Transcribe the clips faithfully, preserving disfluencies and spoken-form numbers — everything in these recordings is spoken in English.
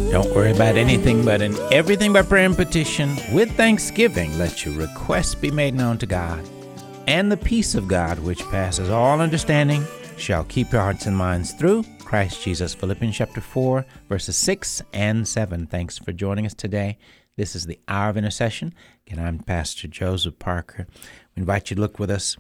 Don't worry about anything, but in everything by prayer and petition, with thanksgiving, let your requests be made known to God. And the peace of God, which passes all understanding, shall keep your hearts and minds through Christ Jesus. Philippians chapter four, verses six and seven. Thanks for joining us today. This is the Hour of Intercession. Again, I'm Pastor Joseph Parker. We invite you to look with us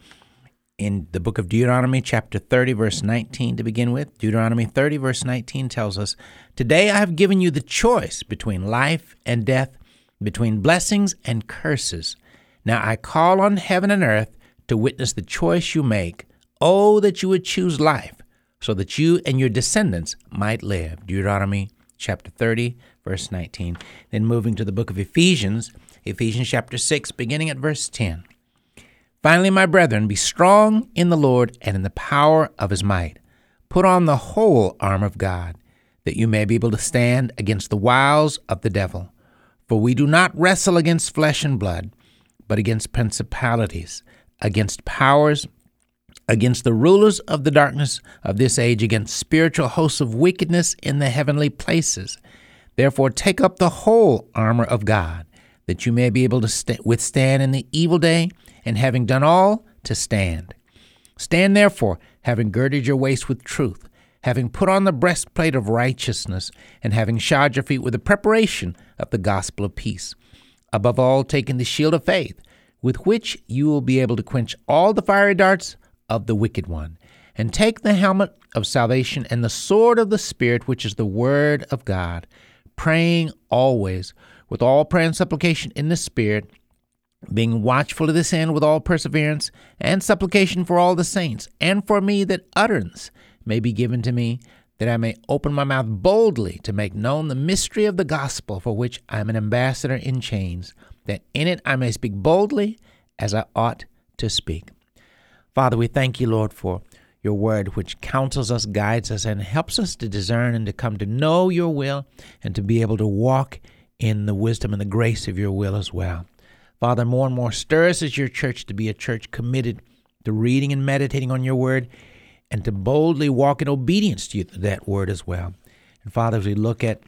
in the book of Deuteronomy, chapter thirty, verse nineteen to begin with. Deuteronomy thirty, verse nineteen tells us, "Today I have given you the choice between life and death, between blessings and curses. Now I call on heaven and earth to witness the choice you make. Oh, that you would choose life, so that you and your descendants might live." Deuteronomy chapter thirty, verse nineteen. Then moving to the book of Ephesians, Ephesians chapter six, beginning at verse ten. "Finally, my brethren, be strong in the Lord and in the power of his might. Put on the whole armor of God, that you may be able to stand against the wiles of the devil. For we do not wrestle against flesh and blood, but against principalities, against powers, against the rulers of the darkness of this age, against spiritual hosts of wickedness in the heavenly places. Therefore take up the whole armor of God, that you may be able to st- withstand in the evil day, and having done all, to stand. Stand therefore, having girded your waist with truth, having put on the breastplate of righteousness, and having shod your feet with the preparation of the gospel of peace. Above all, taking the shield of faith, with which you will be able to quench all the fiery darts of the wicked one. And take the helmet of salvation and the sword of the Spirit, which is the word of God, praying always with all prayer and supplication in the Spirit, being watchful to this end with all perseverance and supplication for all the saints, and for me, that utterance may be given to me, that I may open my mouth boldly to make known the mystery of the gospel, for which I am an ambassador in chains, that in it I may speak boldly as I ought to speak." Father, we thank you, Lord, for your word, which counsels us, guides us, and helps us to discern and to come to know your will and to be able to walk in the wisdom and the grace of your will as well. Father, more and more stir us as your church to be a church committed to reading and meditating on your word and to boldly walk in obedience to that word as well. And Father, as we look at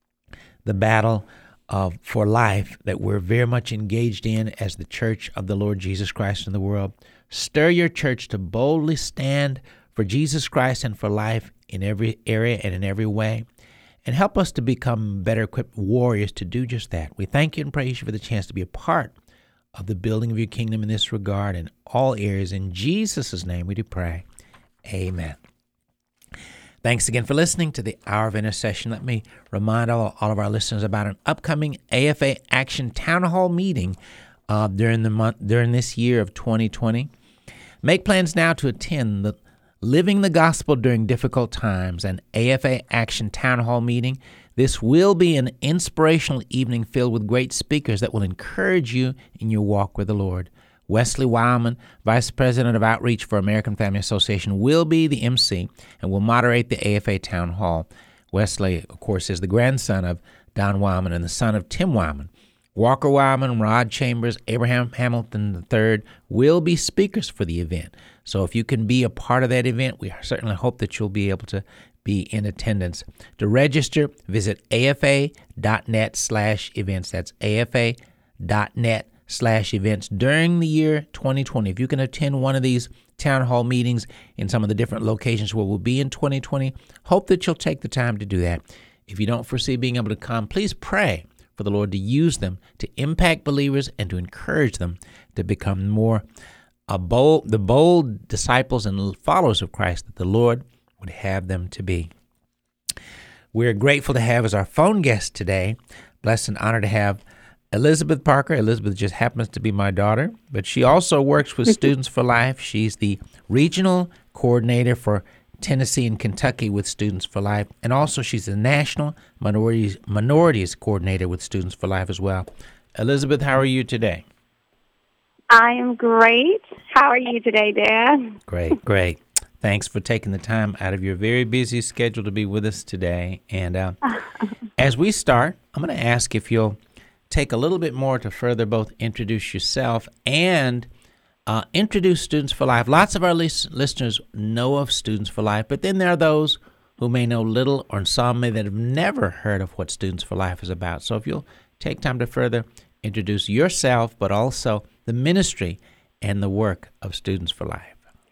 the battle of for life that we're very much engaged in as the church of the Lord Jesus Christ in the world, stir your church to boldly stand for Jesus Christ and for life in every area and in every way. And help us to become better equipped warriors to do just that. We thank you and praise you for the chance to be a part of the building of your kingdom in this regard in all areas. In Jesus' name we do pray. Amen. Thanks again for listening to the Hour of Intercession. Let me remind all, all of our listeners about an upcoming A F A Action Town Hall meeting uh, during the month during this year of twenty twenty. Make plans now to attend the Living the Gospel During Difficult Times, an A F A Action Town Hall meeting. This will be an inspirational evening filled with great speakers that will encourage you in your walk with the Lord. Wesley Wildman, Vice President of Outreach for American Family Association, will be the M C and will moderate the A F A Town Hall. Wesley, of course, is the grandson of Don Wildman and the son of Tim Wildman. Walker Wildman, Rod Chambers, Abraham Hamilton the third will be speakers for the event. So if you can be a part of that event, we certainly hope that you'll be able to be in attendance. To register, visit afa.net slash events. That's afa.net slash events during the year twenty twenty. If you can attend one of these town hall meetings in some of the different locations where we'll be in twenty twenty, hope that you'll take the time to do that. If you don't foresee being able to come, please pray for the Lord to use them to impact believers and to encourage them to become more a bold, the bold disciples and followers of Christ that the Lord would have them to be. We're grateful to have as our phone guest today, blessed and honored to have Elizabeth Parker. Elizabeth just happens to be my daughter, but she also works with Students for Life. She's the regional coordinator for Tennessee and Kentucky with Students for Life, and also she's the national minorities minorities coordinator with Students for Life as well. Elizabeth, how are you today? I am great. How are you today, Dad? Great, great. Thanks for taking the time out of your very busy schedule to be with us today. And uh, as we start, I'm going to ask if you'll take a little bit more to further both introduce yourself and uh, introduce Students for Life. Lots of our lis- listeners know of Students for Life, but then there are those who may know little, or some may that have never heard of what Students for Life is about. So if you'll take time to further introduce yourself, but also the ministry and the work of Students for Life.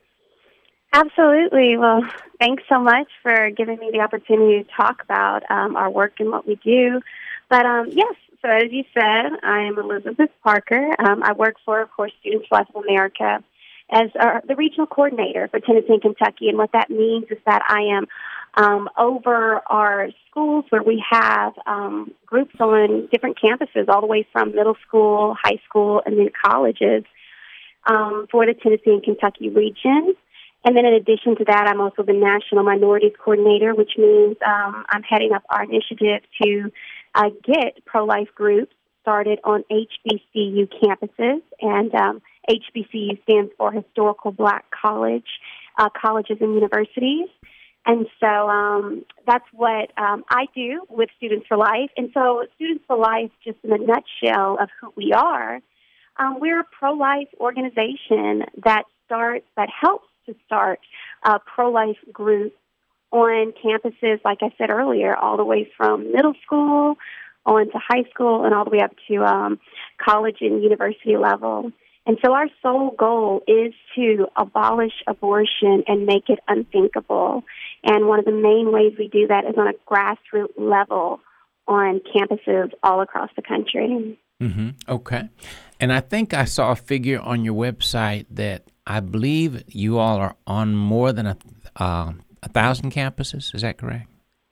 Absolutely. Well, thanks so much for giving me the opportunity to talk about um, our work and what we do. But um, yes, so as you said, I am Elizabeth Parker. Um, I work for, of course, Students for Life of America as our, the regional coordinator for Tennessee and Kentucky. And what that means is that I am um, over our schools where we have um, groups on different campuses, all the way from middle school, high school, and then colleges um, for the Tennessee and Kentucky region. And then in addition to that, I'm also the National Minorities Coordinator, which means um, I'm heading up our initiative to uh, get pro-life groups started on H B C U campuses. And um, H B C U stands for Historical Black College, uh, colleges and universities. And so um, that's what um, I do with Students for Life. And so Students for Life, just in a nutshell of who we are, um, we're a pro-life organization that starts, that helps to start uh, pro-life groups on campuses, like I said earlier, all the way from middle school on to high school and all the way up to um, college and university level. And so our sole goal is to abolish abortion and make it unthinkable. And one of the main ways we do that is on a grassroots level on campuses all across the country. Mm-hmm. Okay. And I think I saw a figure on your website that I believe you all are on more than a, uh, a thousand campuses. Is that correct?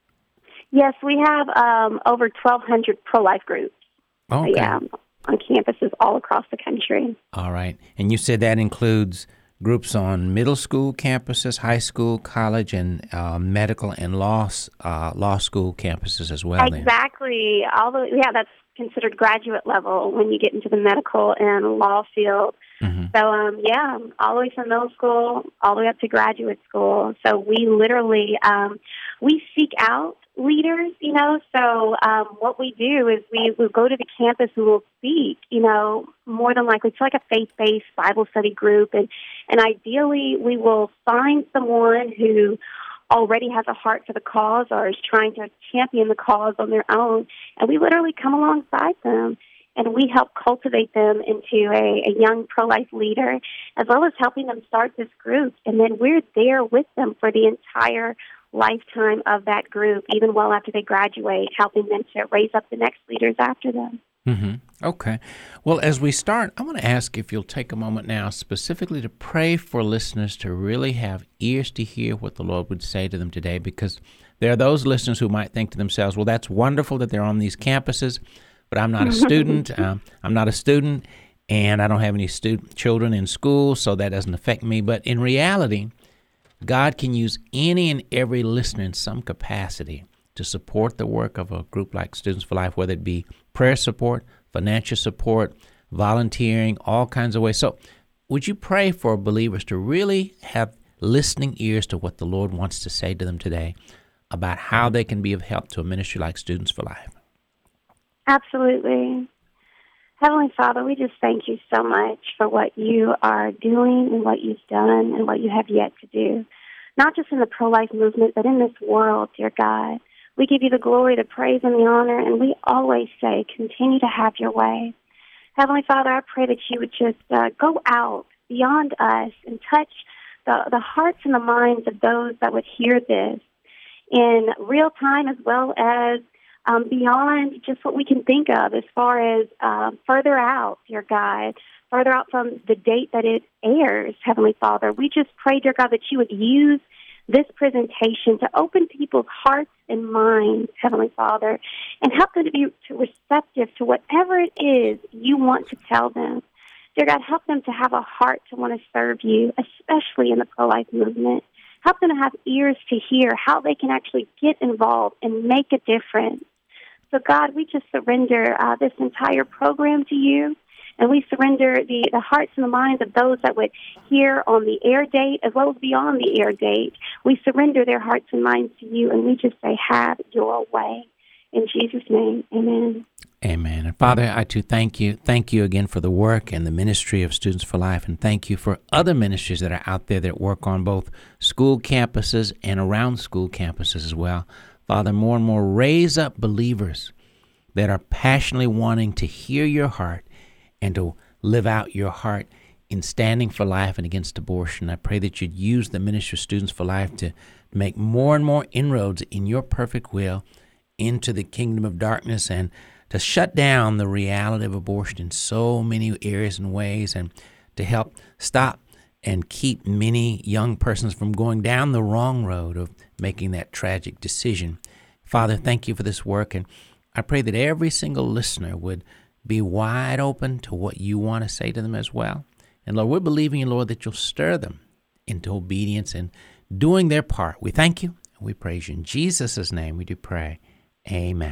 Yes, we have um, over twelve hundred pro-life groups. Okay. Yeah, on campuses all across the country. All right. And you said that includes groups on middle school campuses, high school, college, and uh, medical and law uh, law school campuses as well. Exactly. All the yeah, that's considered graduate level when you get into the medical and law field. Mm-hmm. So, um, yeah, all the way from middle school all the way up to graduate school. So we literally, um, we seek out leaders, you know. So um, what we do is we will go to the campus and we'll speak, you know, more than likely. It's like a faith-based Bible study group. And, and ideally we will find someone who already has a heart for the cause or is trying to champion the cause on their own. And we literally come alongside them. And we help cultivate them into a, a young pro-life leader, as well as helping them start this group. And then we're there with them for the entire lifetime of that group, even well after they graduate, helping them to raise up the next leaders after them. Mm-hmm. Okay. Well, as we start, I want to ask if you'll take a moment now specifically to pray for listeners to really have ears to hear what the Lord would say to them today, because there are those listeners who might think to themselves, well, that's wonderful that they're on these campuses, but I'm not a student. um, I'm not a student, and I don't have any student children in school, so that doesn't affect me. But in reality, God can use any and every listener in some capacity to support the work of a group like Students for Life, whether it be prayer support, financial support, volunteering, all kinds of ways. So would you pray for believers to really have listening ears to what the Lord wants to say to them today about how they can be of help to a ministry like Students for Life? Absolutely. Heavenly Father, we just thank you so much for what you are doing and what you've done and what you have yet to do, not just in the pro-life movement, but in this world, dear God. We give you the glory, the praise, and the honor, and we always say, continue to have your way. Heavenly Father, I pray that you would just uh, go out beyond us and touch the, the hearts and the minds of those that would hear this in real time, as well as Um, beyond just what we can think of as far as uh, further out, dear God, further out from the date that it airs, Heavenly Father. We just pray, dear God, that you would use this presentation to open people's hearts and minds, Heavenly Father, and help them to be receptive to whatever it is you want to tell them. Dear God, help them to have a heart to want to serve you, especially in the pro-life movement. Help them to have ears to hear how they can actually get involved and make a difference. So, God, we just surrender uh, this entire program to you, and we surrender the, the hearts and the minds of those that would hear on the air date as well as beyond the air date. We surrender their hearts and minds to you, and we just say, have your way. In Jesus' name, amen. Amen. And Father, I too thank you. Thank you again for the work and the ministry of Students for Life. And thank you for other ministries that are out there that work on both school campuses and around school campuses as well. Father, more and more raise up believers that are passionately wanting to hear your heart and to live out your heart in standing for life and against abortion. I pray that you'd use the ministry of Students for Life to make more and more inroads in your perfect will into the kingdom of darkness and to shut down the reality of abortion in so many areas and ways, and to help stop and keep many young persons from going down the wrong road of making that tragic decision. Father, thank you for this work, and I pray that every single listener would be wide open to what you want to say to them as well. And Lord, we're believing you, Lord, that you'll stir them into obedience and doing their part. We thank you and we praise you. In Jesus' name we do pray. Amen.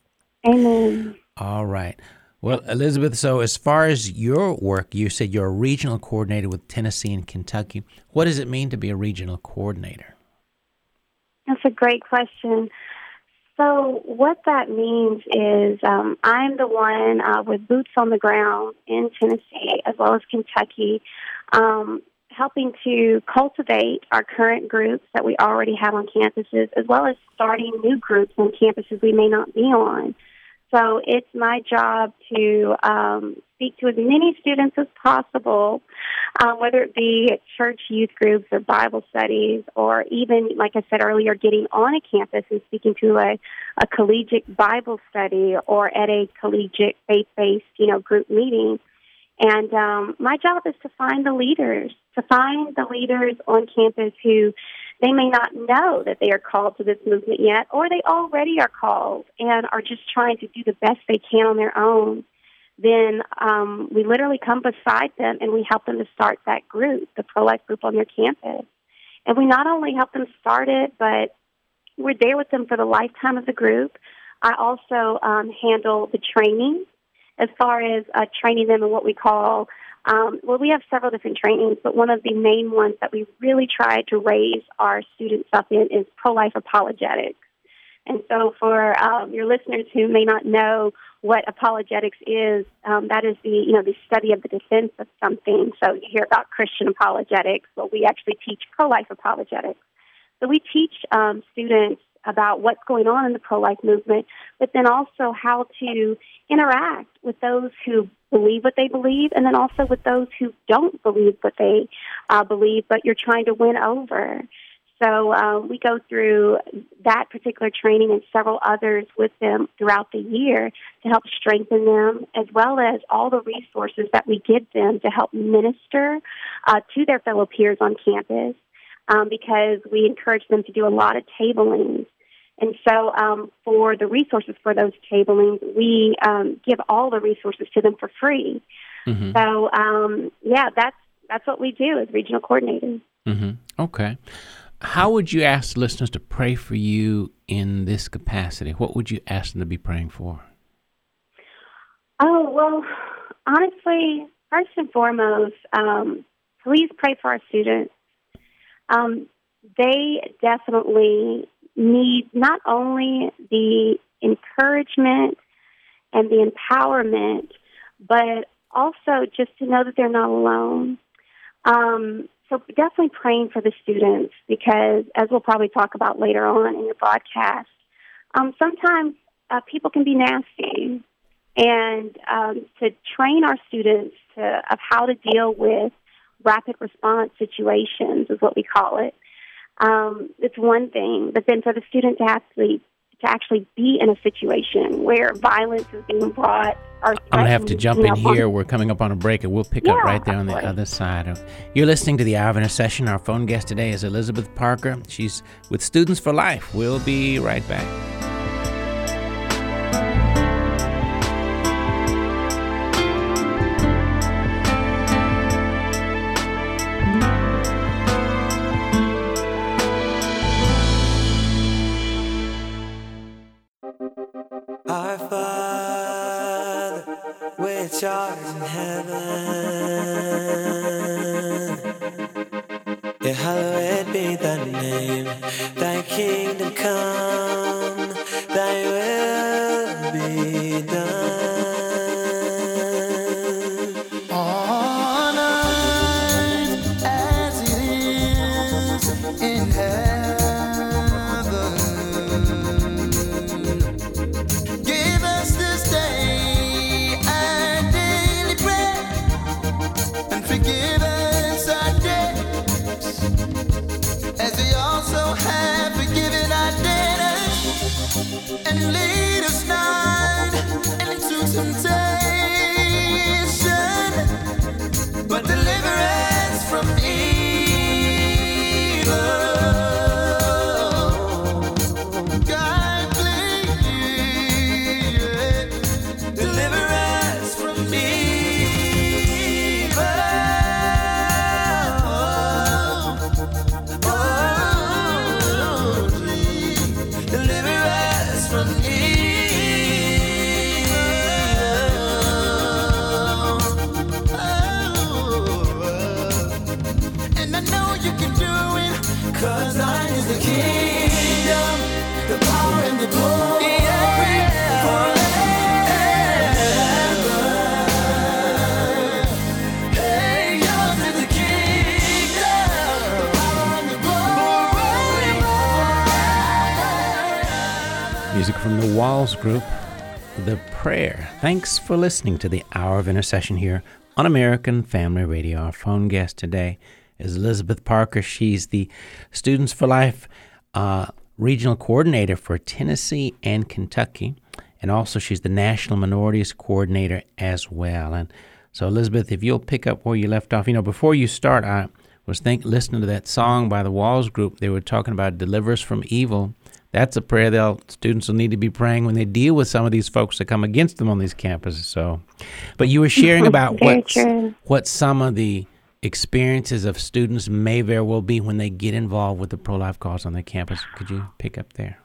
Amen. All right. Well, Elizabeth, so as far as your work, you said you're a regional coordinator with Tennessee and Kentucky. What does it mean to be a regional coordinator? That's a great question. So what that means is um, I'm the one uh, with boots on the ground in Tennessee as well as Kentucky, um, helping to cultivate our current groups that we already have on campuses, as well as starting new groups on campuses we may not be on. So it's my job to um, speak to as many students as possible, um, whether it be at church youth groups or Bible studies, or even, like I said earlier, getting on a campus and speaking to a, a collegiate Bible study or at a collegiate faith-based, you know, group meeting. And um, my job is to find the leaders, to find the leaders on campus who they may not know that they are called to this movement yet, or they already are called and are just trying to do the best they can on their own. Then um, we literally come beside them and we help them to start that group, the pro-life group on their campus. And we not only help them start it, but we're there with them for the lifetime of the group. I also um, handle the training as far as uh, training them in what we call Um, well, we have several different trainings, but one of the main ones that we really try to raise our students up in is pro-life apologetics. And so for um, your listeners who may not know what apologetics is, um, that is the, you know, the study of the defense of something. So you hear about Christian apologetics. Well, we actually teach pro-life apologetics. So we teach um, students about what's going on in the pro-life movement, but then also how to interact with those who believe what they believe, and then also with those who don't believe what they uh, believe, but you're trying to win over. So uh, we go through that particular training and several others with them throughout the year to help strengthen them, as well as all the resources that we give them to help minister uh, to their fellow peers on campus, um, because we encourage them to do a lot of tablings. And so um, for the resources for those tablings, we um, give all the resources to them for free. Mm-hmm. So, um, yeah, that's that's what we do as regional coordinators. Mm-hmm. Okay. How would you ask listeners to pray for you in this capacity? What would you ask them to be praying for? Oh, well, honestly, first and foremost, um, please pray for our students. Um, they definitely need not only the encouragement and the empowerment, but also just to know that they're not alone. Um, so definitely praying for the students, because as we'll probably talk about later on in the broadcast, um, sometimes uh, people can be nasty. And um, to train our students to, of how to deal with rapid response situations is what we call it. Um, it's one thing, but then for the student to actually to actually be in a situation where violence is being brought. Or I'm going to have to jump in here. We're coming up on a break, and we'll pick yeah, up right there on the other side. Of, you're listening to the Hour of Intercession. Our phone guest today is Elizabeth Parker. She's with Students for Life. We'll be right back. Our Father, which art in heaven, hallowed be thy name. Thy kingdom come, thy will be done. and lead us not into temptation, but deliver us from evil. God, please deliver us from evil. Oh, please deliver us from evil. Oh, and I know you can do it, 'cause thine is the kingdom, the power and the glory, forever. Hey, yours is the kingdom, the power and the glory, forever. Music from the Walls Group, The Prayer. Thanks for listening to the Hour of Intercession here on American Family Radio. Our phone guest today is Elizabeth Parker. She's the Students for Life uh, Regional Coordinator for Tennessee and Kentucky, and also she's the National Minorities Coordinator as well. And so, Elizabeth, if you'll pick up where you left off, you know, before you start, I was think listening to that song by the Walls Group. They were talking about deliver us from evil. That's a prayer that students will need to be praying when they deal with some of these folks that come against them on these campuses. So, but you were sharing about Very what true. what some of the experiences of students may very well be when they get involved with the pro-life cause on their campus. Could you pick up there?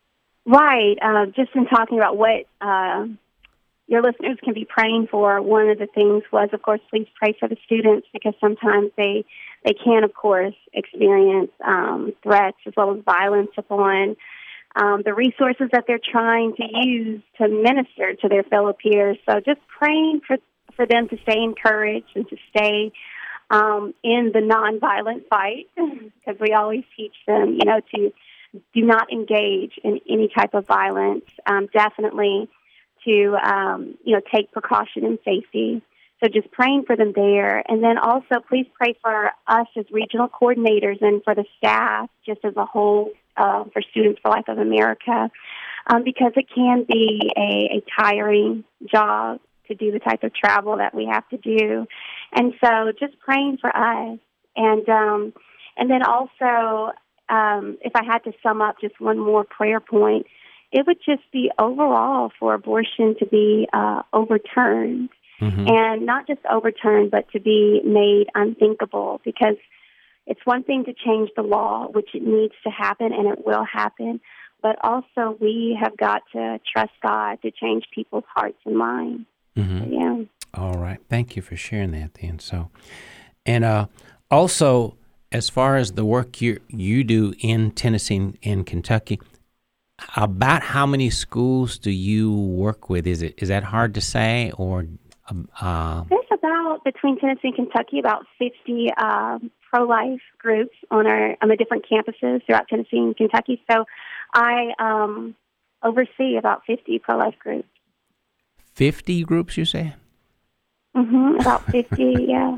Right. Uh, just in talking about what uh, your listeners can be praying for, one of the things was, of course, please pray for the students, because sometimes they, they can, of course, experience um, threats as well as violence upon um, the resources that they're trying to use to minister to their fellow peers. So just praying for, for them to stay encouraged and to stay um, in the nonviolent fight, because we always teach them, you know, to do not engage in any type of violence, um, definitely to, um, you know, take precaution and safety. So just praying for them there. And then also please pray for us as regional coordinators and for the staff just as a whole, uh, for Students for Life of America, um, because it can be a, a tiring job to do the type of travel that we have to do. And so just praying for us. And um, and then also, um, if I had to sum up just one more prayer point, it would just be overall for abortion to be uh, overturned. Mm-hmm. And not just overturned, but to be made unthinkable, because it's one thing to change the law, which it needs to happen, and it will happen, but also we have got to trust God to change people's hearts and minds. Mm-hmm. So, yeah. All right. Thank you for sharing that then. So, and uh, also, as far as the work you you do in Tennessee and Kentucky, about how many schools do you work with? Is it is that hard to say, or uh, there's about between Tennessee and Kentucky about fifty um, pro-life groups on our on the different campuses throughout Tennessee and Kentucky. So I um, oversee about fifty pro-life groups. Fifty groups, you say? Mm-hmm. About fifty, yeah.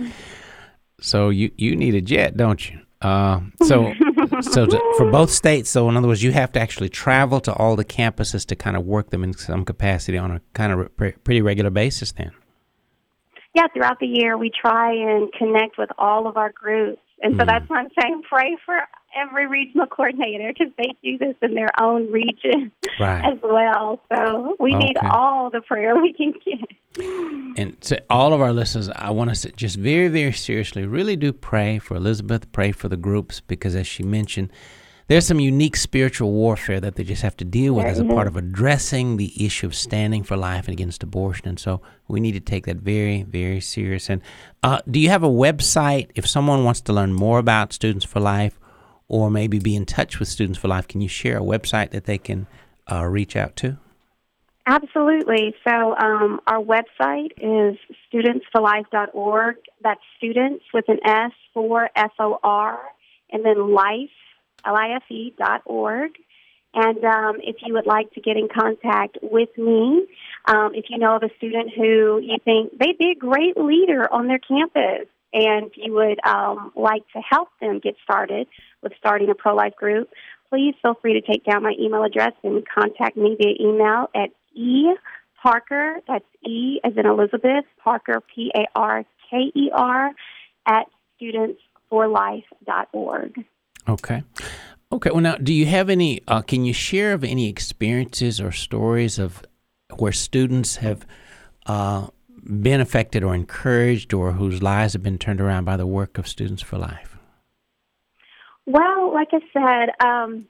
So you, you need a jet, don't you? Uh, so so to, for both states, so in other words, you have to actually travel to all the campuses to kind of work them in some capacity on a kind of re- pretty regular basis then? Yeah, throughout the year, we try and connect with all of our groups. And so mm. that's why I'm saying pray for every regional coordinator, because they do this in their own region right. as well. So we okay. need all the prayer we can get. And to all of our listeners, I want to just very, very seriously, really do pray for Elizabeth, pray for the groups, because as she mentioned, there's some unique spiritual warfare that they just have to deal with there as a is. part of addressing the issue of standing for life and against abortion. And so we need to take that very, very serious. And uh, do you have a website if someone wants to learn more about Students for Life or maybe be in touch with Students for Life? Can you share a website that they can uh, reach out to? Absolutely. So um, our website is students for life dot org. That's students with an S for S O R, and then life, L I F E dot org. And um, if you would like to get in contact with me, um, if you know of a student who you think they'd be a great leader on their campus, and you would um, like to help them get started with starting a pro-life group, please feel free to take down my email address and contact me via email at e Parker, that's E as in Elizabeth, Parker, P A R K E R, at students for life dot org. Okay. Okay. Well, now, do you have any, uh, can you share of any experiences or stories of where students have uh, been affected or encouraged or whose lives have been turned around by the work of Students for Life? Well, like I said, um,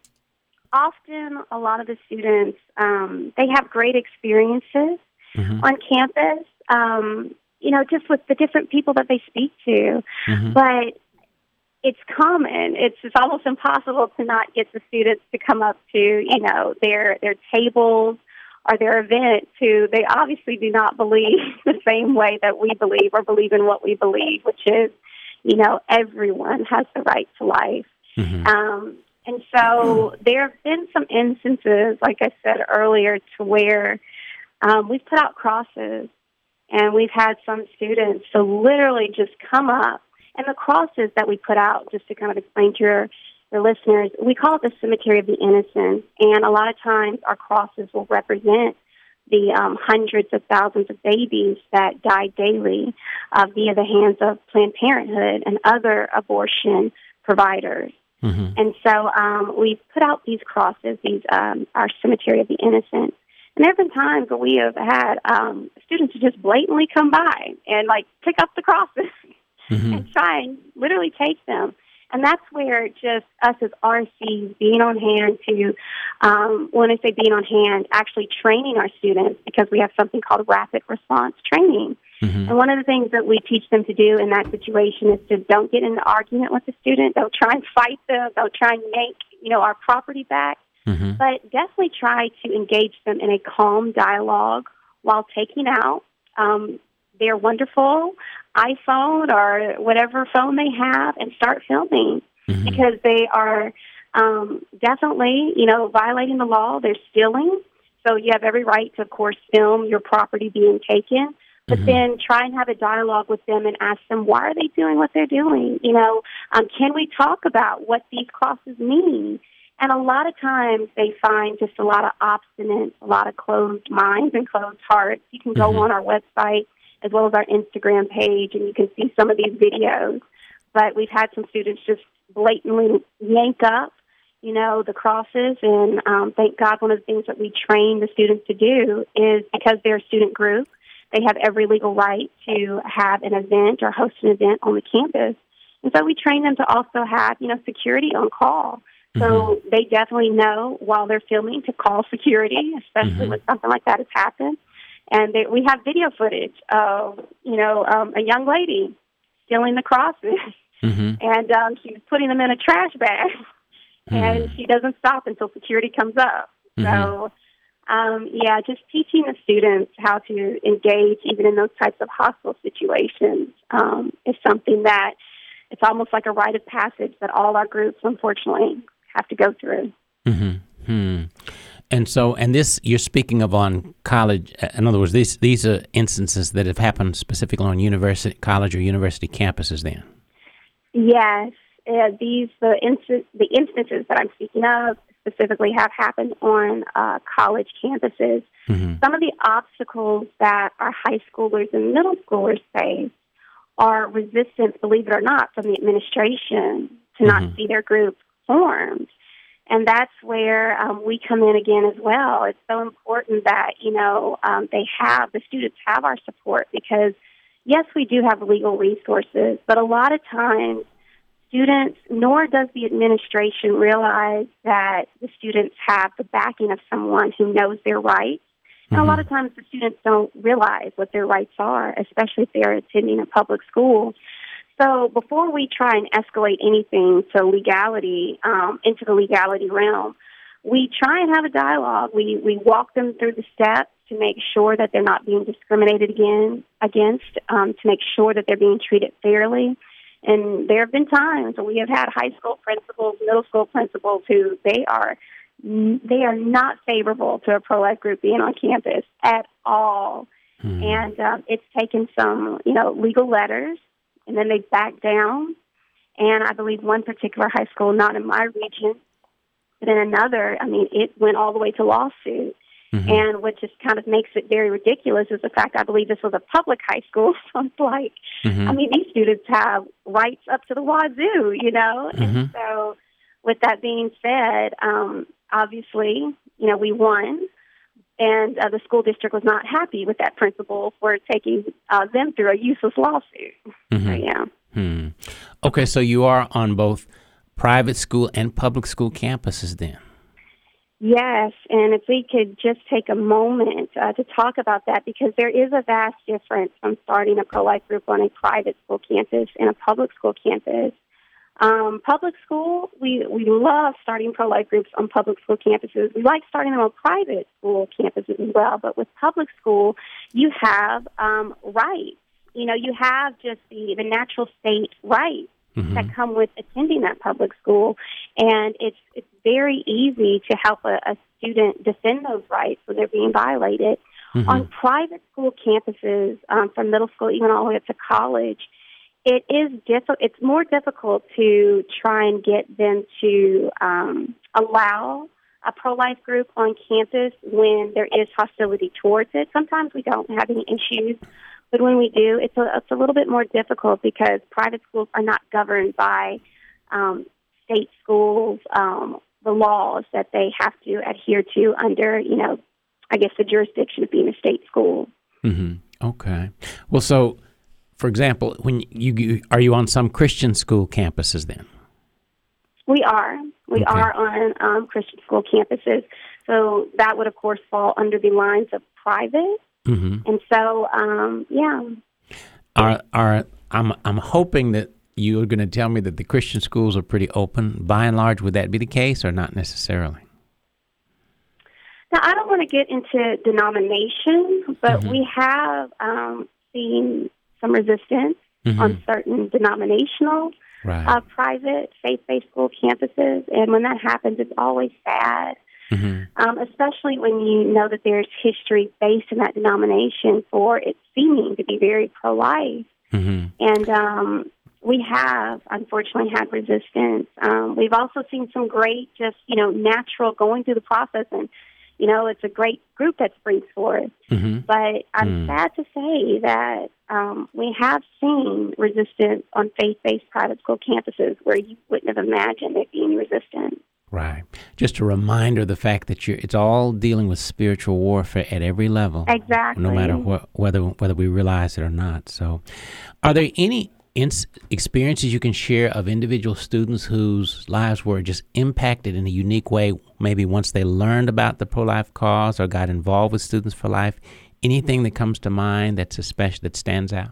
often a lot of the students, um, they have great experiences mm-hmm. on campus, um, you know, just with the different people that they speak to. Mm-hmm. But it's common. It's, it's almost impossible to not get the students to come up to, you know, their their tables or their events who they obviously do not believe the same way that we believe or believe in what we believe, which is, you know, everyone has the right to life. Mm-hmm. Um, and so there have been some instances, like I said earlier, to where um, we've put out crosses and we've had some students to literally just come up. And the crosses that we put out, just to kind of explain to your, your listeners, we call it the Cemetery of the Innocents. And a lot of times our crosses will represent the um, hundreds of thousands of babies that die daily uh, via the hands of Planned Parenthood and other abortion providers. Mm-hmm. And so um, we put out these crosses, these um, our Cemetery of the Innocents. And there have been times where we have had um, students who just blatantly come by and, like, pick up the crosses mm-hmm. and try and literally take them. And that's where just us as R Cs being on hand to, um, when I say being on hand, actually training our students, because we have something called rapid response training. Mm-hmm. And one of the things that we teach them to do in that situation is to don't get in an argument with the student. Don't try and fight them. Don't try and yank, you know, our property back. Mm-hmm. But definitely try to engage them in a calm dialogue while taking out um, their wonderful iPhone or whatever phone they have and start filming mm-hmm. because they are um, definitely, you know, violating the law. They're stealing. So you have every right to, of course, film your property being taken. But mm-hmm. then try and have a dialogue with them and ask them, why are they doing what they're doing? You know, um, can we talk about what these crosses mean? And a lot of times they find just a lot of obstinance, a lot of closed minds and closed hearts. You can go mm-hmm. on our website as well as our Instagram page, and you can see some of these videos. But we've had some students just blatantly yank up, you know, the crosses. And um, thank God one of the things that we train the students to do is, because they're a student group, they have every legal right to have an event or host an event on the campus. And so we train them to also have, you know, security on call. So mm-hmm. they definitely know while they're filming to call security, especially mm-hmm. when something like that has happened. And they, we have video footage of, you know, um, a young lady stealing the crosses. Mm-hmm. And um, she's putting them in a trash bag. Mm-hmm. And she doesn't stop until security comes up. Mm-hmm. So, um, yeah, just teaching the students how to engage even in those types of hostile situations um, is something that it's almost like a rite of passage that all our groups, unfortunately, have to go through. Mm-hmm. Hmm. And so, and this, you're speaking of on college, in other words, these these are instances that have happened specifically on university, college or university campuses then? Yes. Uh, these, the, inst- the instances that I'm speaking of specifically have happened on uh, college campuses. Mm-hmm. Some of the obstacles that our high schoolers and middle schoolers face are resistance, believe it or not, from the administration to mm-hmm. not see their group formed. And that's where um, we come in again as well. It's so important that, you know, um, they have, the students have our support because, yes, we do have legal resources, but a lot of times students, nor does the administration realize that the students have the backing of someone who knows their rights. And mm-hmm. a lot of times the students don't realize what their rights are, especially if they're attending a public school. So before we try and escalate anything to legality, um, into the legality realm, we try and have a dialogue. We we walk them through the steps to make sure that they're not being discriminated again, against, um, to make sure that they're being treated fairly. And there have been times where we have had high school principals, middle school principals who they are they are not favorable to a pro-life group being on campus at all. Hmm. And um, it's taken some, you know, legal letters. And then they back down. And I believe one particular high school, not in my region, But in another, I mean, it went all the way to lawsuit. Mm-hmm. And what just kind of makes it very ridiculous is the fact I believe this was a public high school. So it's like, mm-hmm. I mean, these students have rights up to the wazoo, you know? Mm-hmm. And so with that being said, um, obviously, you know, we won. And uh, the school district was not happy with that principal for taking uh, them through a useless lawsuit. Mm-hmm. So, yeah. Hmm. Okay, so you are on both private school and public school campuses then? Yes, and if we could just take a moment uh, to talk about that, because there is a vast difference from starting a pro-life group on a private school campus and a public school campus. Um, public school, we, we love starting pro-life groups on public school campuses. We like starting them on private school campuses as well, but with public school, you have um, rights. You know, you have just the, the natural state rights mm-hmm. that come with attending that public school, and it's it's very easy to help a, a student defend those rights when they're being violated. Mm-hmm. On private school campuses, um, from middle school even all the way up to college, it is diff- It's more difficult to try and get them to um, allow a pro-life group on campus when there is hostility towards it. Sometimes we don't have any issues, but when we do, it's a, it's a little bit more difficult because private schools are not governed by um, state schools, um, the laws that they have to adhere to under, you know, I guess the jurisdiction of being a state school. Mm-hmm. Okay. Well, so, for example, when you, you are you on some Christian school campuses then? We are. We okay. are on um, Christian school campuses. So that would, of course, fall under the lines of private. Mm-hmm. And so, um, yeah. Are are I'm I'm hoping that you're going to tell me that the Christian schools are pretty open. By and large, would that be the case or not necessarily? Now, I don't want to get into denomination, but mm-hmm. we have um, seen some resistance mm-hmm. on certain denominational right. uh, private faith-based school campuses. And when that happens, it's always sad. Mm-hmm. Um, especially when you know that there's history based in that denomination for it seeming to be very pro-life. Mm-hmm. And um, we have, unfortunately, had resistance. Um, we've also seen some great, just, you know, natural going through the process. And, you know, it's a great group that springs forth. Mm-hmm. But I'm mm. sad to say that um, we have seen resistance on faith-based private school campuses where you wouldn't have imagined there being resistance. Right. Just a reminder of the fact that you're, it's all dealing with spiritual warfare at every level. Exactly. No matter wh- whether whether we realize it or not. So are there any ins- experiences you can share of individual students whose lives were just impacted in a unique way, maybe once they learned about the pro-life cause or got involved with Students for Life? Anything that comes to mind that's especially, that stands out?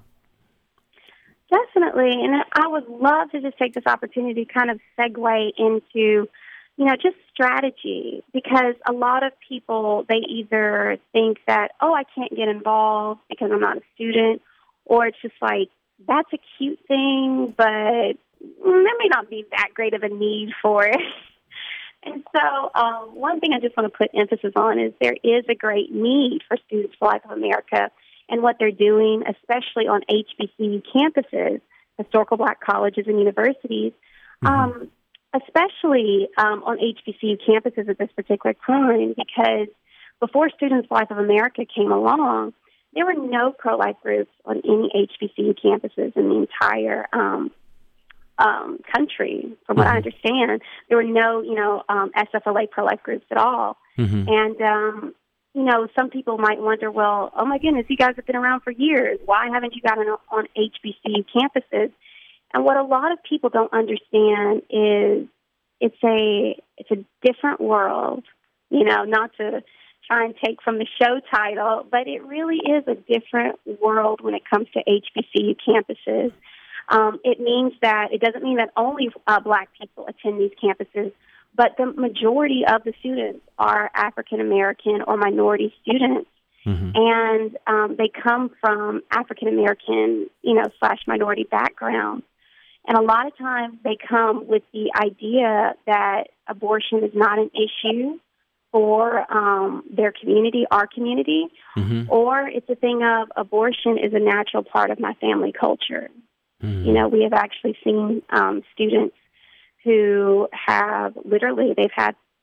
Definitely. And I would love to just take this opportunity to kind of segue into you know, just strategy, because a lot of people, they either think that, oh, I can't get involved because I'm not a student, or it's just like, that's a cute thing, but there may not be that great of a need for it. And so um, one thing I just want to put emphasis on is there is a great need for Students for Life of America and what they're doing, especially on H B C U campuses, historical black colleges and universities, mm-hmm. um, especially um, on H B C U campuses at this particular time, because before Students for Life of America came along, there were no pro-life groups on any H B C U campuses in the entire um, um, country. From what mm-hmm. I understand, there were no, you know, um, S F L A pro-life groups at all. Mm-hmm. And, um, you know, some people might wonder, well, oh my goodness, you guys have been around for years. Why haven't you gotten on H B C U campuses? And what a lot of people don't understand is it's a it's a different world, you know, not to try and take from the show title, but it really is a different world when it comes to H B C U campuses. Um, it means that it doesn't mean that only uh, black people attend these campuses, but the majority of the students are African American or minority students. Mm-hmm. And um, they come from African American, you know, slash minority backgrounds. And a lot of times they come with the idea that abortion is not an issue for um, their community, our community, mm-hmm. or it's a thing of abortion is a natural part of my family culture. Mm-hmm. You know, we have actually seen um, students who have literally, they've had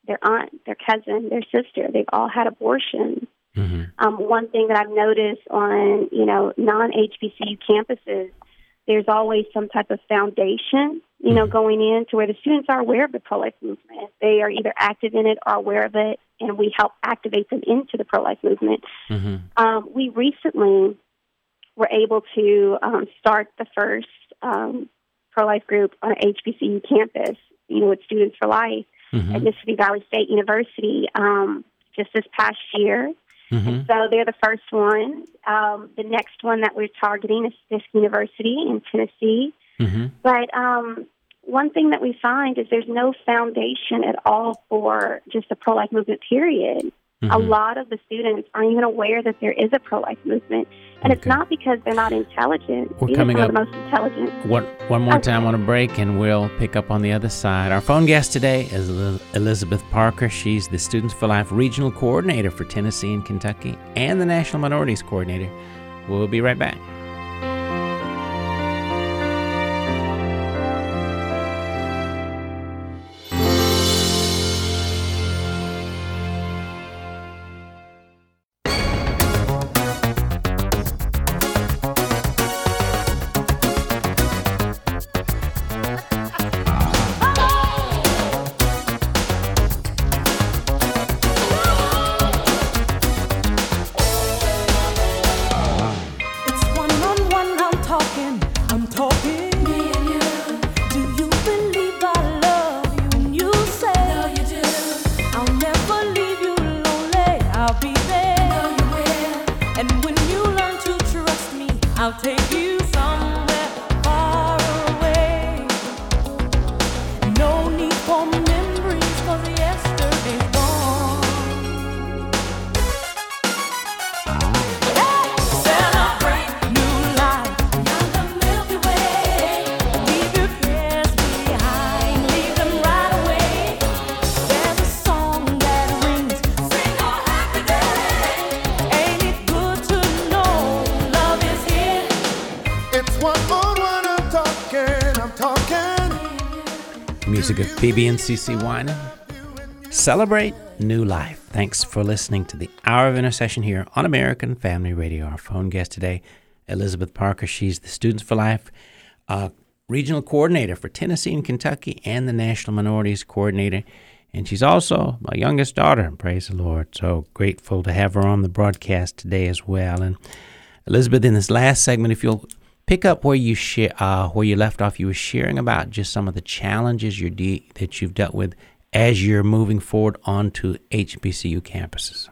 their aunt, their cousin, their sister. They've all had abortions. Mm-hmm. Um, one thing that I've noticed on, you know, non-H B C U campuses, there's always some type of foundation, you know, Mm-hmm. going in to where the students are aware of the pro-life movement. They are either active in it or aware of it, and we help activate them into the pro-life movement. Mm-hmm. Um, we recently were able to um, start the first um, pro-life group on an H B C U campus, you know, with Students for Life Mm-hmm. at Mississippi Valley State University um, just this past year. Mm-hmm. So they're the first one. Um, the next one that we're targeting is Fisk University in Tennessee. Mm-hmm. But um, one thing that we find is there's no foundation at all for just the pro-life movement, period. A Mm-hmm. lot of the students aren't even aware that there is a pro-life movement. And it's Okay. not because they're not intelligent. We're These coming are some up- of the most intelligent. One, one more Okay. time on a break, and we'll pick up on the other side. Our phone guest today is El- Elizabeth Parker. She's the Students for Life Regional Coordinator for Tennessee and Kentucky and the National Minorities Coordinator. We'll be right back. It's one-on-one, I'm talking, I'm talking. Me and you. Do you believe I love you when you say? No, you do. I'll never leave you lonely, I'll be there. No, you will. And when you learn to trust me, I'll take you somewhere far away. No need for memories, 'cause yesterday's gone. Celebrate new life beyond the Milky Way. Leave your cares behind, leave them right away. There's a song that rings, sing all happy day. Ain't it good to know love is here? It's one on one, I'm talking, I'm talking. Music of B B and C C Winan. Celebrate new life. Thanks for listening to the Hour of Intercession here on American Family Radio. Our phone guest today, Elizabeth Parker. She's the Students for Life uh, Regional Coordinator for Tennessee and Kentucky and the National Minorities Coordinator. And she's also my youngest daughter. Praise the Lord. So grateful to have her on the broadcast today as well. And Elizabeth, in this last segment, if you'll pick up where you share, uh, where you left off, you were sharing about just some of the challenges you're de- that you've dealt with as you're moving forward onto H B C U campuses.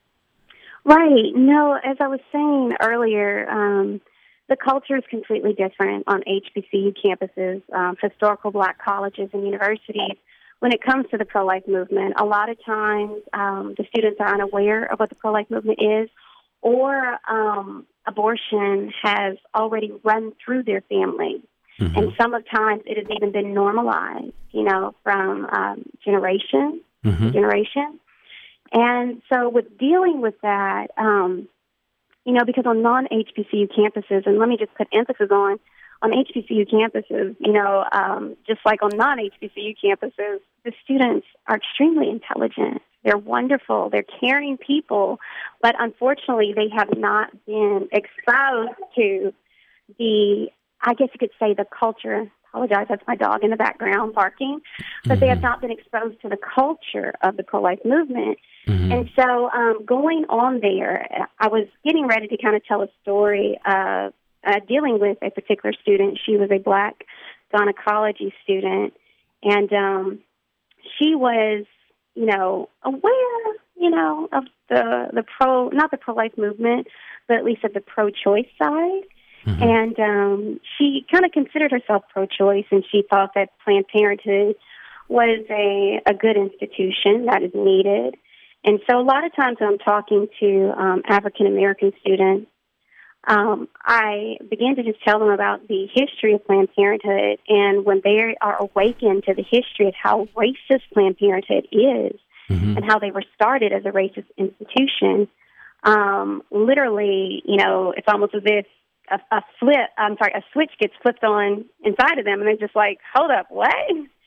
Right. No, as I was saying earlier, um, the culture is completely different on H B C U campuses, um, historical black colleges and universities. When it comes to the pro-life movement, a lot of times um, the students are unaware of what the pro-life movement is, or um, abortion has already run through their family. Mm-hmm. And some of times it has even been normalized, you know, from um, generation Mm-hmm. to generation. And so with dealing with that, um, you know, because on non-H B C U campuses, and let me just put emphasis on, on H B C U campuses, you know, um, just like on non-H B C U campuses, the students are extremely intelligent. They're wonderful. They're caring people. But unfortunately, they have not been exposed to the, I guess you could say, the culture. Apologize, that's my dog in the background barking. But Mm-hmm. they have not been exposed to the culture of the pro-life movement. Mm-hmm. And so um, going on there, I was getting ready to kind of tell a story of uh, dealing with a particular student. She was a black gynecology student, and um, she was, you know, aware, you know, of the, the pro, not the pro-life movement, but at least of the pro-choice side. Mm-hmm. And um, she kind of considered herself pro-choice, and she thought that Planned Parenthood was a, a good institution that is needed. And so a lot of times when I'm talking to um, African-American students, um, I begin to just tell them about the history of Planned Parenthood, and when they are awakened to the history of how racist Planned Parenthood is, Mm-hmm. and how they were started as a racist institution, um, literally, you know, it's almost as if a, a flip, I'm sorry, a switch gets flipped on inside of them, and they're just like, hold up, what?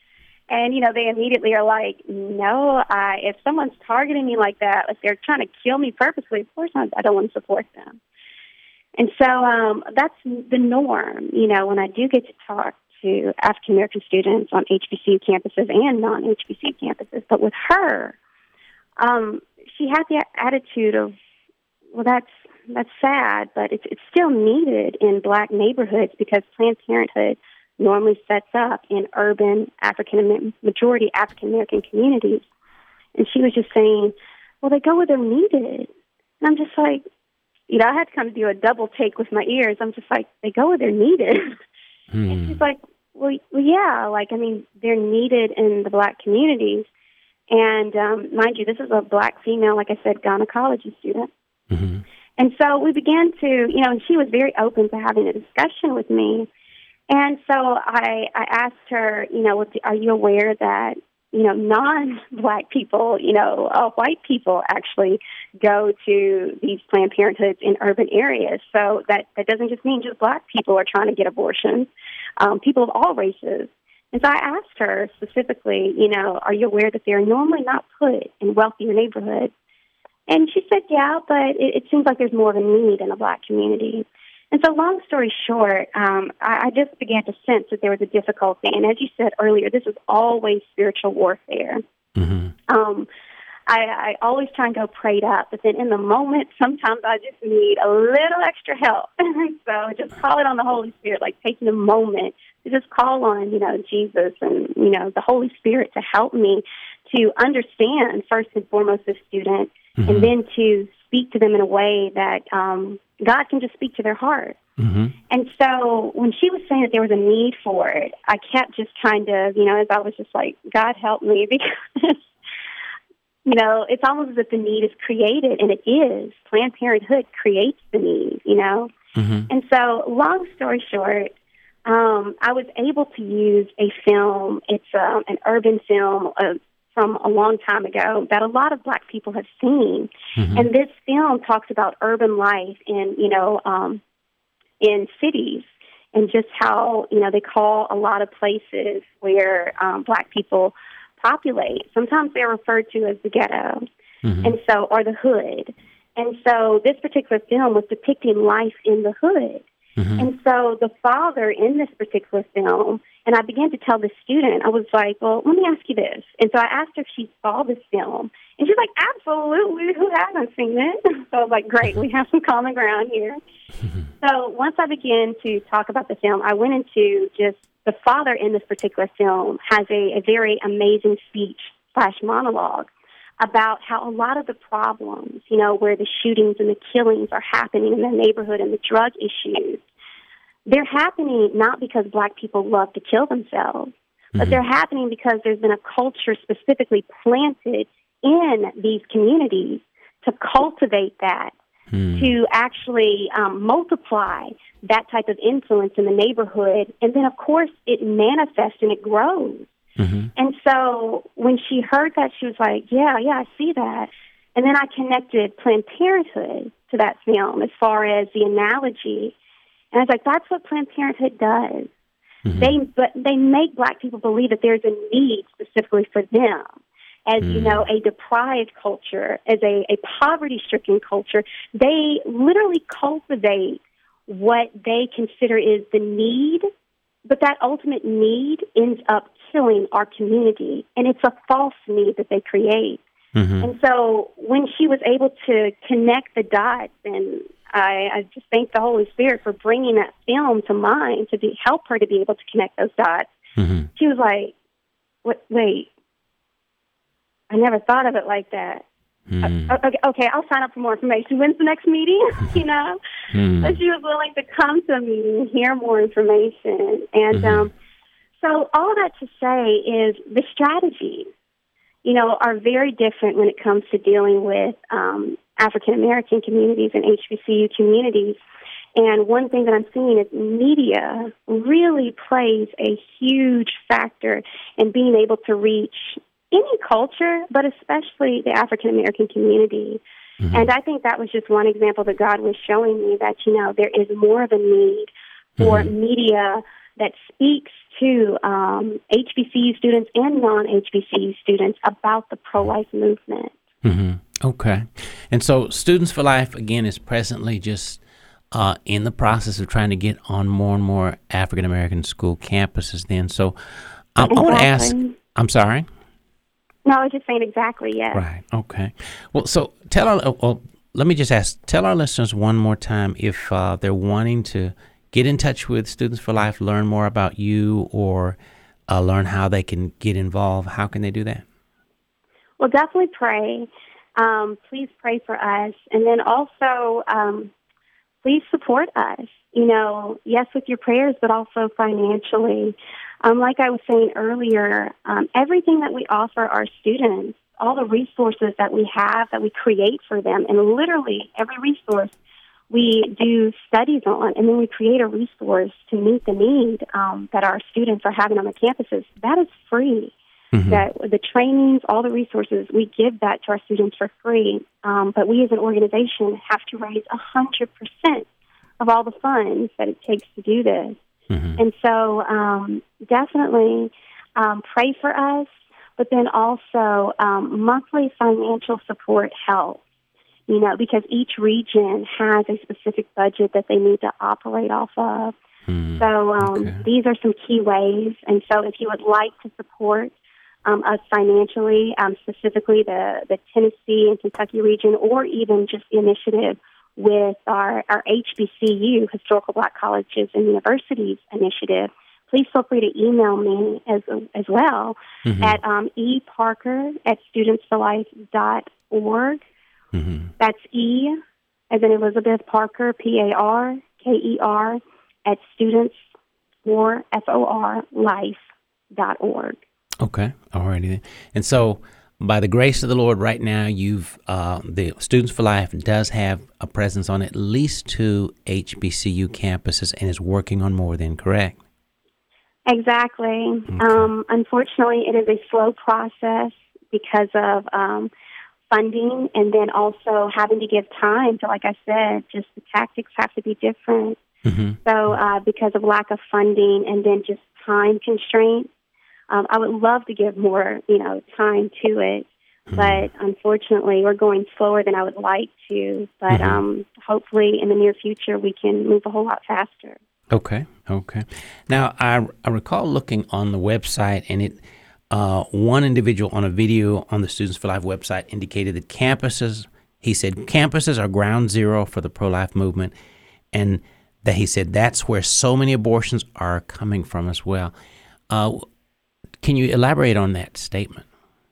And, you know, they immediately are like, no, I, if someone's targeting me like that, if they're trying to kill me purposely, of course I, I don't want to support them. And so um, that's the norm, you know, when I do get to talk to African-American students on H B C U campuses and non-H B C U campuses. But with her, um, she had the attitude of, well, that's that's sad, but it's, it's still needed in black neighborhoods because Planned Parenthood normally sets up in urban African majority African American communities. And she was just saying, well, they go where they're needed. And I'm just like, you know, I had to kind of do a double take with my ears. I'm just like, they go where they're needed. Hmm. And she's like, well, well, yeah, like, I mean, they're needed in the black communities. And um, mind you, this is a black female, like I said, gynecology student. Mm-hmm. And so we began to, you know, and she was very open to having a discussion with me. And so I, I asked her, you know, are you aware that, you know, non-black people, you know, uh, white people actually go to these Planned Parenthoods in urban areas. So that, that doesn't just mean just black people are trying to get abortions, um, people of all races. And so I asked her specifically, you know, are you aware that they're normally not put in wealthier neighborhoods? And she said, yeah, but it, it seems like there's more of a need in the black community. And so long story short, um, I, I just began to sense that there was a difficulty. And as you said earlier, this is always spiritual warfare. Mm-hmm. Um, I, I always try and go prayed up, but then in the moment, sometimes I just need a little extra help. So just call it on the Holy Spirit, like taking a moment to just call on, you know, Jesus and, you know, the Holy Spirit to help me to understand, first and foremost, the student, mm-hmm. and then to speak to them in a way that um, God can just speak to their heart. Mm-hmm. And so when she was saying that there was a need for it, I kept just kind of, you know, as I was just like, God help me, because, you know, it's almost as if the need is created, and it is. Planned Parenthood creates the need, you know. Mm-hmm. And so long story short, um, I was able to use a film. It's um, an urban film uh, from a long time ago that a lot of black people have seen. Mm-hmm. And this film talks about urban life in, you know, um, in cities, and just how, you know, they call a lot of places where um, black people populate. Sometimes they're referred to as the ghetto, mm-hmm. and so, or the hood. And so this particular film was depicting life in the hood. Mm-hmm. And so the father in this particular film, and I began to tell the student, I was like, well, let me ask you this. And so I asked her if she saw this film. And she's like, absolutely, who hasn't seen it? So I was like, great, we have some common ground here. Mm-hmm. So once I began to talk about the film, I went into just the father in this particular film has a, a very amazing speech slash monologue about how a lot of the problems, you know, where the shootings and the killings are happening in the neighborhood and the drug issues, they're happening not because black people love to kill themselves, mm-hmm. but they're happening because there's been a culture specifically planted in these communities to cultivate that, mm. to actually um, multiply that type of influence in the neighborhood. And then, of course, it manifests and it grows. Mm-hmm. And so when she heard that, she was like, yeah, yeah, I see that. And then I connected Planned Parenthood to that film as far as the analogy. And I was like, that's what Planned Parenthood does. Mm-hmm. They but they make black people believe that there's a need specifically for them. As, mm-hmm. you know, a deprived culture, as a, a poverty-stricken culture, they literally cultivate what they consider is the need, but that ultimate need ends up killing our community, and it's a false need that they create. Mm-hmm. And so when she was able to connect the dots, and I, I just thank the Holy Spirit for bringing that film to mind to be, help her to be able to connect those dots, mm-hmm. she was like, "What? Wait, I never thought of it like that." Mm. Uh, okay, okay, I'll sign up for more information. When's the next meeting? you know? Mm. But she was willing to come to a meeting and hear more information. And mm-hmm. um, so all that to say is the strategies, you know, are very different when it comes to dealing with um, African-American communities and H B C U communities. And one thing that I'm seeing is media really plays a huge factor in being able to reach any culture, but especially the African-American community. Mm-hmm. And I think that was just one example that God was showing me that, you know, there is more of a need for mm-hmm. media that speaks to um, H B C U students and non-H B C U students about the pro-life movement. Mm-hmm. Okay. And so Students for Life, again, is presently just uh, in the process of trying to get on more and more African-American school campuses then. So um, Exactly. I want to ask, I'm sorry? No, I was just saying exactly, yes. Right. Okay. Well, so tell our, well, let me just ask, tell our listeners one more time if uh, they're wanting to get in touch with Students for Life, learn more about you, or uh, learn how they can get involved. How can they do that? Well, definitely pray. Um, please pray for us. And then also, um, please support us. You know, yes, with your prayers, but also financially. Um, like I was saying earlier, um, everything that we offer our students, all the resources that we have, that we create for them, and literally every resource we do studies on, and then we create a resource to meet the need um, that our students are having on the campuses. That is free. Mm-hmm. That the trainings, all the resources, we give that to our students for free. Um, but we as an organization have to raise one hundred percent of all the funds that it takes to do this. Mm-hmm. And so um, definitely um, pray for us, but then also um, monthly financial support helps, you know, because each region has a specific budget that they need to operate off of. Mm-hmm. So um, okay. these are some key ways. And so if you would like to support um, us financially, um, specifically the, the Tennessee and Kentucky region, or even just the initiative with our, our H B C U, Historical Black Colleges and Universities initiative, please feel free to email me as as well mm-hmm. at um, eparker at students for life dot org. Mm-hmm. That's E as in Elizabeth Parker, P A R K E R, at students for F O R life dot org. Okay, all righty then. And so, by the grace of the Lord, right now, you've uh, the Students for Life does have a presence on at least two H B C U campuses and is working on more than, correct? Exactly. Okay. Um, unfortunately, it is a slow process because of um, funding, and then also having to give time. So, like I said, just the tactics have to be different. Mm-hmm. So, uh, because of lack of funding, and then just time constraints. Um, I would love to give more, you know, time to it, mm-hmm. but unfortunately, we're going slower than I would like to. But mm-hmm. um, hopefully, in the near future, we can move a whole lot faster. Okay, okay. Now, I, I recall looking on the website, and it uh, one individual on a video on the Students for Life website indicated that campuses, he said, campuses are ground zero for the pro-life movement, and that he said that's where so many abortions are coming from as well. Uh, Can you elaborate on that statement?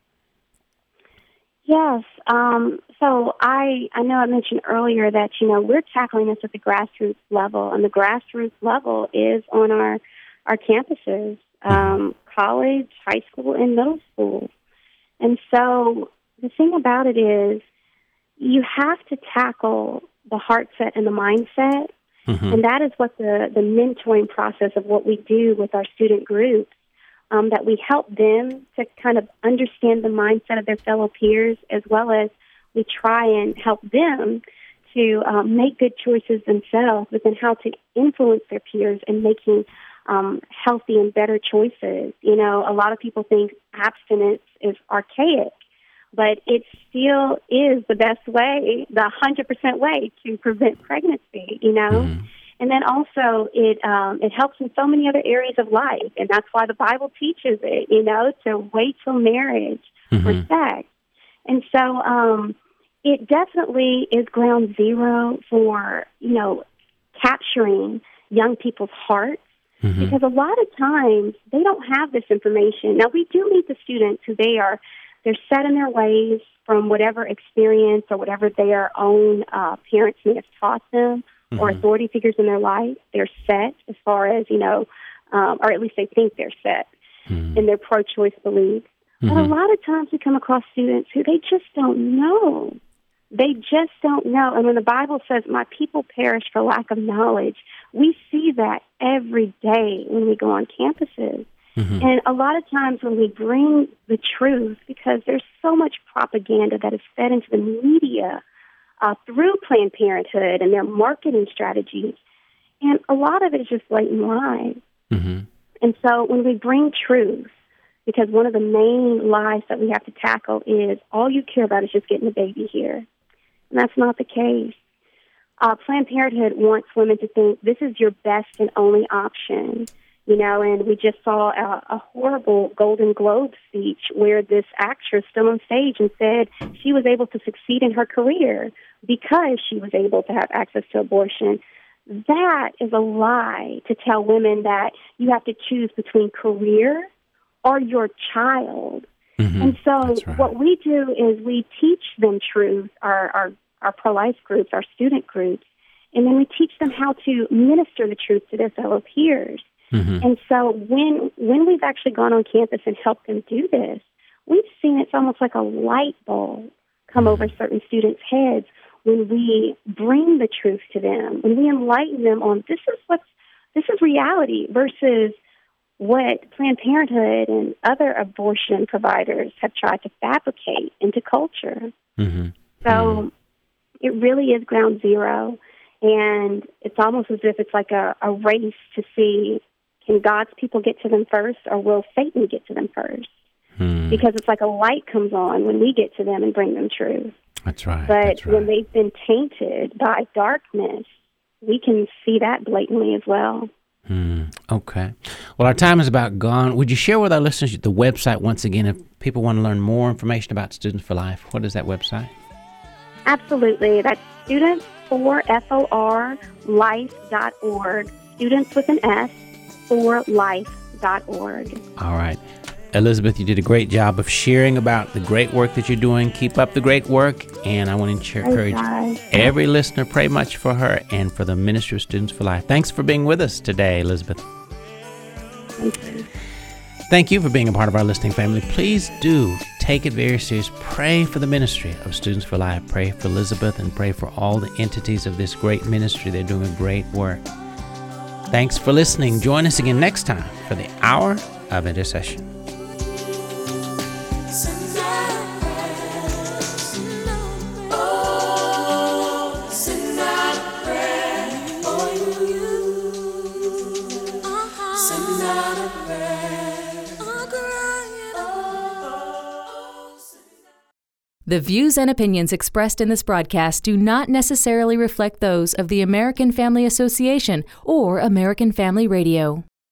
Yes. Um, so I, I know I mentioned earlier that, you know, we're tackling this at the grassroots level, and the grassroots level is on our, our campuses, um, college, high school, and middle school. And so the thing about it is you have to tackle the heart set and the mindset, mm-hmm. and that is what the, the mentoring process of what we do with our student groups. Um, that we help them to kind of understand the mindset of their fellow peers, as well as we try and help them to um, make good choices themselves, but then how to influence their peers in making um, healthy and better choices. You know, a lot of people think abstinence is archaic, but it still is the best way, the one hundred percent way to prevent pregnancy, you know. Mm-hmm. And then also it um, it helps in so many other areas of life, and that's why the Bible teaches it, you know, to wait till marriage mm-hmm. for sex. And so um, it definitely is ground zero for, you know, capturing young people's hearts, mm-hmm. because a lot of times they don't have this information. Now, we do meet the students who they are, they're set in their ways from whatever experience or whatever their own uh, parents may have taught them, or authority figures in their life. They're set as far as, you know, um, or at least they think they're set mm-hmm. in their pro-choice beliefs. Mm-hmm. But a lot of times we come across students who they just don't know. They just don't know. And when the Bible says, my people perish for lack of knowledge, we see that every day when we go on campuses. Mm-hmm. And a lot of times when we bring the truth, because there's so much propaganda that is fed into the media, Uh, through Planned Parenthood and their marketing strategies. And a lot of it is just blatant lies. Mm-hmm. And so when we bring truth, because one of the main lies that we have to tackle is all you care about is just getting a baby here. And that's not the case. Uh, Planned Parenthood wants women to think this is your best and only option. You know, and we just saw a, a horrible Golden Globe speech where this actress stood on stage and said she was able to succeed in her career because she was able to have access to abortion. That is a lie to tell women that you have to choose between career or your child. Mm-hmm. And so right. what we do is we teach them truth, our, our, our pro-life groups, our student groups, and then we teach them how to minister the truth to their fellow peers. Mm-hmm. And so when when we've actually gone on campus and helped them do this, we've seen it's almost like a light bulb come over certain students' heads when we bring the truth to them, when we enlighten them on this is what's this is reality versus what Planned Parenthood and other abortion providers have tried to fabricate into culture. Mm-hmm. So mm-hmm. it really is ground zero, and it's almost as if it's like a, a race to see, can God's people get to them first, or will Satan get to them first? Hmm. Because it's like a light comes on when we get to them and bring them truth. That's right. But that's right. when they've been tainted by darkness, we can see that blatantly as well. Hmm. Okay. Well, our time is about gone. Would you share with our listeners the website once again if people want to learn more information about Students for Life? What is that website? Absolutely. That's students for F O R life dot org. Students with an S. for life dot org. All right. Elizabeth, you did a great job of sharing about the great work that you're doing. Keep up the great work. And I want to encourage every listener, pray much for her and for the Ministry of Students for Life. Thanks for being with us today, Elizabeth. Thank you. Thank you for being a part of our listening family. Please do take it very serious. Pray for the Ministry of Students for Life. Pray for Elizabeth and pray for all the entities of this great ministry. They're doing a great work. Thanks for listening. Join us again next time for the Hour of Intercession. The views and opinions expressed in this broadcast do not necessarily reflect those of the American Family Association or American Family Radio.